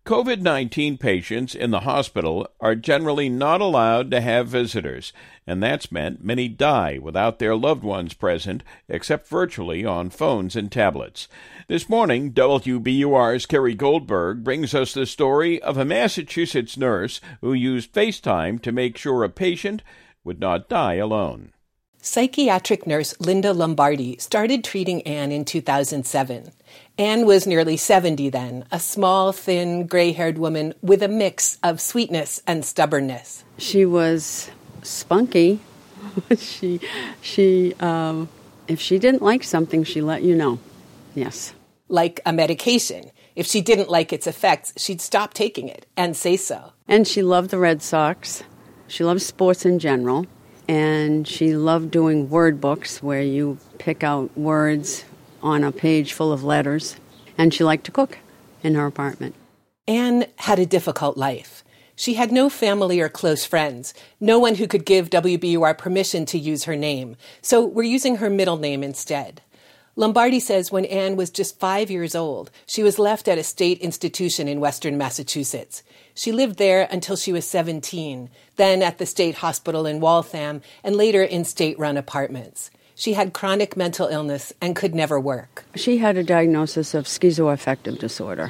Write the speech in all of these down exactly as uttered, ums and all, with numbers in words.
COVID nineteen patients in the hospital are generally not allowed to have visitors, and that's meant many die without their loved ones present, except virtually on phones and tablets. This morning, W B U R's Kerry Goldberg brings us the story of a Massachusetts nurse who used FaceTime to make sure a patient would not die alone. Psychiatric nurse Linda Lombardi started treating Anne in two thousand seven. Anne was nearly seventy then, a small, thin, gray-haired woman with a mix of sweetness and stubbornness. She was spunky. she, she, um, if she didn't like something, she let you know. Yes. Like a medication. If she didn't like its effects, she'd stop taking it and say so. And she loved the Red Sox. She loved sports in general. And she loved doing word books where you pick out words on a page full of letters. And she liked to cook in her apartment. Anne had a difficult life. She had no family or close friends, no one who could give W B U R permission to use her name. So we're using her middle name instead. Lombardi says when Anne was just five years old, she was left at a state institution in western Massachusetts. She lived there until she was seventeen, then at the state hospital in Waltham, and later in state-run apartments. She had chronic mental illness and could never work. She had a diagnosis of schizoaffective disorder,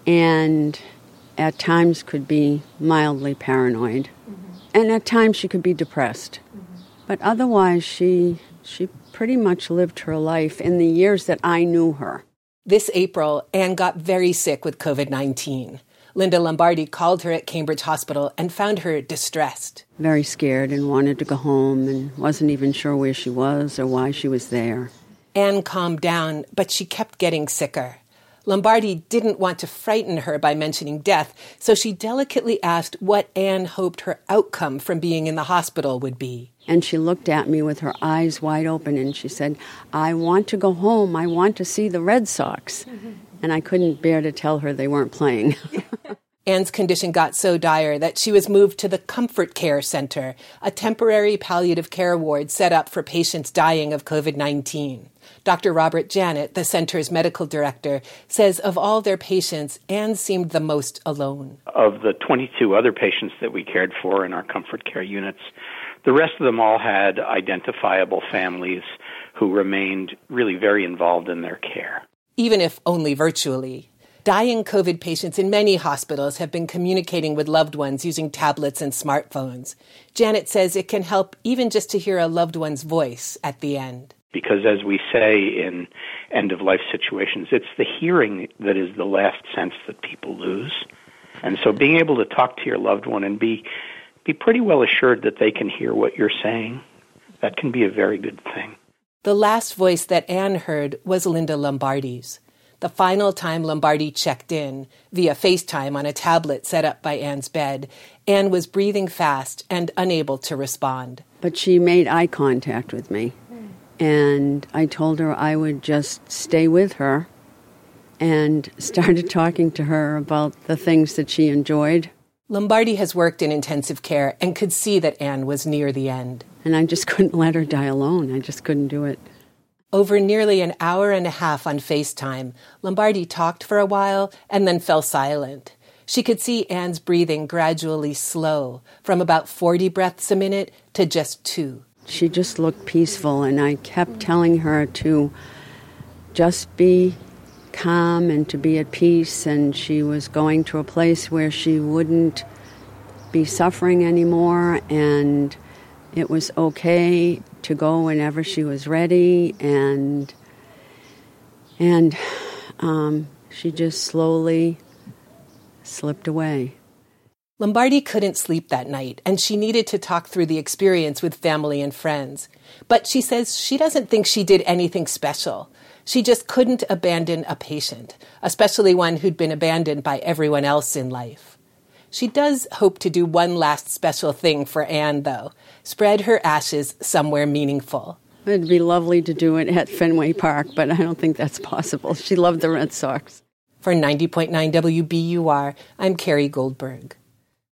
and at times could be mildly paranoid, mm-hmm. and at times she could be depressed. Mm-hmm. But otherwise, she she pretty much lived her life in the years that I knew her. This April, Anne got very sick with COVID nineteen. Linda Lombardi called her at Cambridge Hospital and found her distressed. Very scared and wanted to go home and wasn't even sure where she was or why she was there. Anne calmed down, but she kept getting sicker. Lombardi didn't want to frighten her by mentioning death, so she delicately asked what Anne hoped her outcome from being in the hospital would be. And she looked at me with her eyes wide open and she said, "I want to go home. I want to see the Red Sox." Mm-hmm. And I couldn't bear to tell her they weren't playing. Anne's condition got so dire that she was moved to the Comfort Care Center, a temporary palliative care ward set up for patients dying of COVID nineteen. Doctor Robert Janet, the center's medical director, says of all their patients, Anne seemed the most alone. Of the twenty-two other patients that we cared for in our Comfort Care units, the rest of them all had identifiable families who remained really very involved in their care. Even if only virtually. Dying COVID patients in many hospitals have been communicating with loved ones using tablets and smartphones. Janet says it can help even just to hear a loved one's voice at the end. Because as we say in end-of-life situations, it's the hearing that is the last sense that people lose. And so being able to talk to your loved one and be be pretty well assured that they can hear what you're saying, that can be a very good thing. The last voice that Anne heard was Linda Lombardi's. The final time Lombardi checked in, via FaceTime on a tablet set up by Anne's bed, Anne was breathing fast and unable to respond. But she made eye contact with me, and I told her I would just stay with her and started talking to her about the things that she enjoyed. Lombardi has worked in intensive care and could see that Anne was near the end. And I just couldn't let her die alone. I just couldn't do it. Over nearly an hour and a half on FaceTime, Lombardi talked for a while and then fell silent. She could see Anne's breathing gradually slow, from about forty breaths a minute to just two. She just looked peaceful, and I kept telling her to just be calm and to be at peace, and she was going to a place where she wouldn't be suffering anymore, and it was okay to go whenever she was ready, and and um, she just slowly slipped away. Lombardi couldn't sleep that night, and she needed to talk through the experience with family and friends. But she says she doesn't think she did anything special. She just couldn't abandon a patient, especially one who'd been abandoned by everyone else in life. She does hope to do one last special thing for Anne, though, spread her ashes somewhere meaningful. It'd be lovely to do it at Fenway Park, but I don't think that's possible. She loved the Red Sox. For ninety point nine W B U R, I'm Kerry Goldberg.